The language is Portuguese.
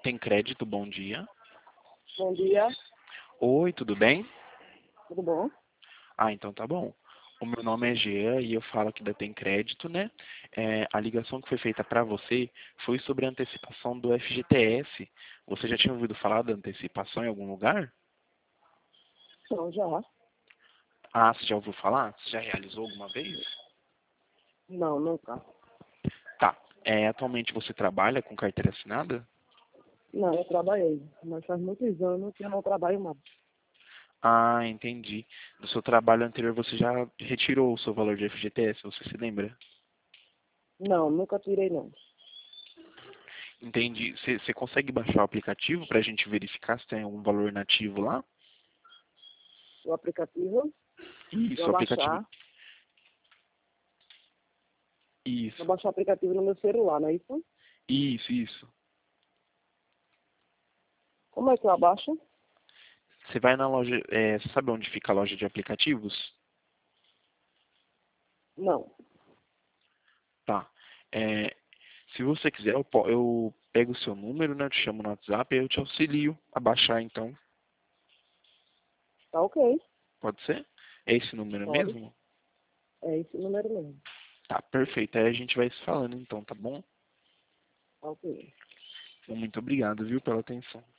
Tem crédito, bom dia. Bom dia, Oi, tudo bem? tudo bom? Ah, então tá bom. O meu nome é Jean e eu falo aqui da Tem Crédito, né? A ligação que foi feita para você foi sobre a antecipação do FGTS. Você já tinha ouvido falar da antecipação em algum lugar? Não, já. Ah, você já ouviu falar? Você já realizou alguma vez? Não, nunca. Tá. Atualmente você trabalha com carteira assinada? Não, eu trabalhei, mas faz muitos anos que eu não trabalho mais. Ah, entendi. Do seu trabalho anterior você já retirou o seu valor de FGTS, você se lembra? Não, nunca tirei não. Entendi. Você consegue baixar o aplicativo para a gente verificar se tem algum valor nativo lá? O aplicativo, Isso, vou o aplicativo. baixar, vou Isso, baixar o aplicativo no meu celular, não é isso? isso. Como é que eu abaixo? Você vai na loja. Você sabe onde fica a loja de aplicativos? Não. Tá. É, se você quiser, eu pego o seu número, né? Eu te chamo no WhatsApp e eu te auxilio a baixar, então. Tá ok, Pode ser? É esse número pode. mesmo? É esse número mesmo. Tá, perfeito. Aí a gente vai se falando, então, tá bom? Tá ok. Muito obrigado, viu, pela atenção.